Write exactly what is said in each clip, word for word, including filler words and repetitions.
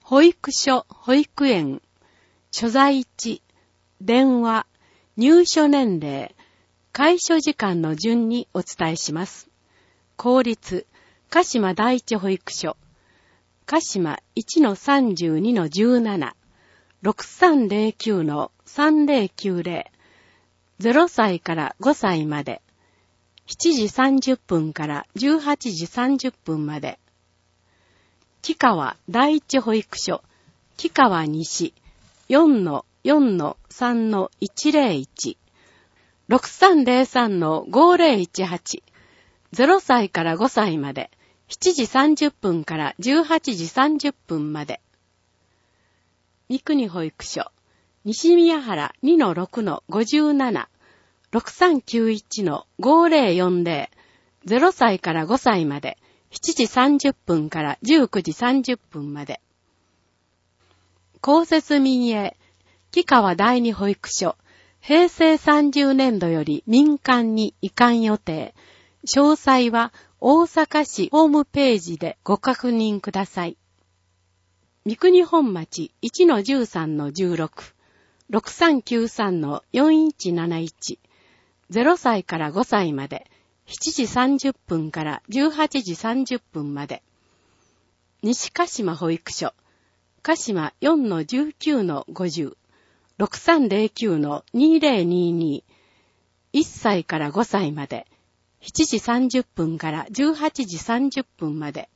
保育所、保育園、所在地、電話、入所年齢、開所時間の順にお伝えします。公立、鹿島第一保育所、鹿島 いちのさんじゅうにのじゅうなな、ろくさんゼロきゅうのさんゼロきゅうゼロ、ゼロさいからごさいまで、しちじさんじゅっぷんからじゅうはちじさんじゅっぷんまで、木川第一保育所、木川西 よんのよんのさんのいちゼロいち、ろくさんゼロさんのごゼロいちはち、ゼロさいからごさいまで、しちじさんじゅっぷんからじゅうはちじさんじゅっぷんまで。三国保育所、西宮原 にのろくのごじゅうなな、ろくさんきゅういちのごゼロよんゼロ、ゼロさいからごさいまで、しちじさんじゅっぷんからじゅうくじさんじゅっぷんまで。公設民営、木川第二保育所、平成さんじゅうねんどより民間に移管予定。詳細は大阪市ホームページでご確認ください。三国本町 いちのじゅうさんのじゅうろく、ろくさんきゅうさんのよんいちなないち、ゼロさいからごさいまで、しちじさんじゅっぷんからじゅうはちじさんじゅっぷんまで。西鹿島保育所、鹿島 よんのじゅうきゅうのごじゅう、ろくさんゼロきゅうのにゼロにに、いっさいからごさいまで、しちじさんじゅっぷんからじゅうはちじさんじゅっぷんまで。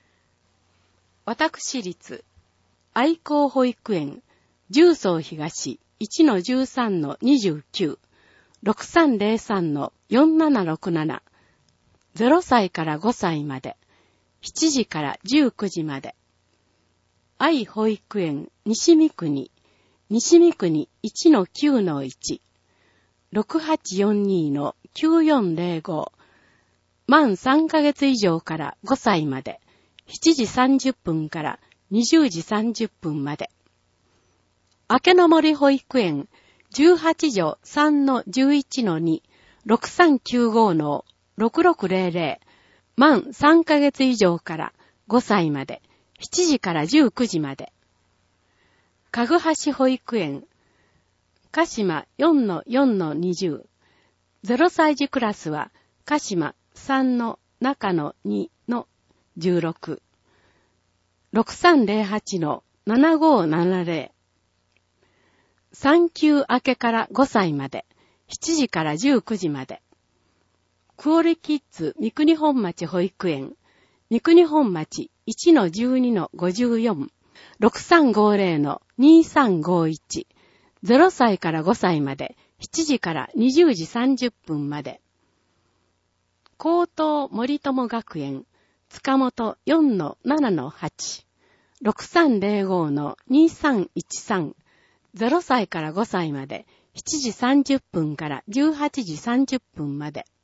私立、愛好保育園、十三東 いちのじゅうさんのにじゅうきゅう、ろくさんゼロさんのよんななろくなな、ゼロさいからごさいまで、しちじからじゅうくじまで。愛保育園西三国、西三国 いちのきゅうのいち、ろくはちよんにのきゅうよんゼロご、満さんかげつ以上からごさいまで、しちじさんじゅっぷんからにじゅうじさんじゅっぷんまで。明けの森保育園じゅうはちじょさんのじゅういちのに、ろくさんきゅうごのろくろくゼロゼロ、満さんかげつ以上からごさいまで、しちじからじゅうくじまで。かぐはし保育園、鹿島 よんのよんのにじゅう、ゼロさい児クラスは鹿島さんの中のにのじゅうろく、ろくさんゼロはちのななごななゼロ、産休明けからごさいまで、しちじからじゅうくじまで。クオリキッズ三国本町保育園、三国本町 いちのじゅうにのごじゅうよん、ろくさんごゼロのにさんごいち、ゼロさいからごさいまで、しちじからにじゅうじさんじゅっぷんまで。高等森友学園、塚本 よんのななのはち、ろくさんゼロごのにさんいちさん、ゼロさいからごさいまで、しちじさんじゅっぷんからじゅうはちじさんじゅっぷんまで。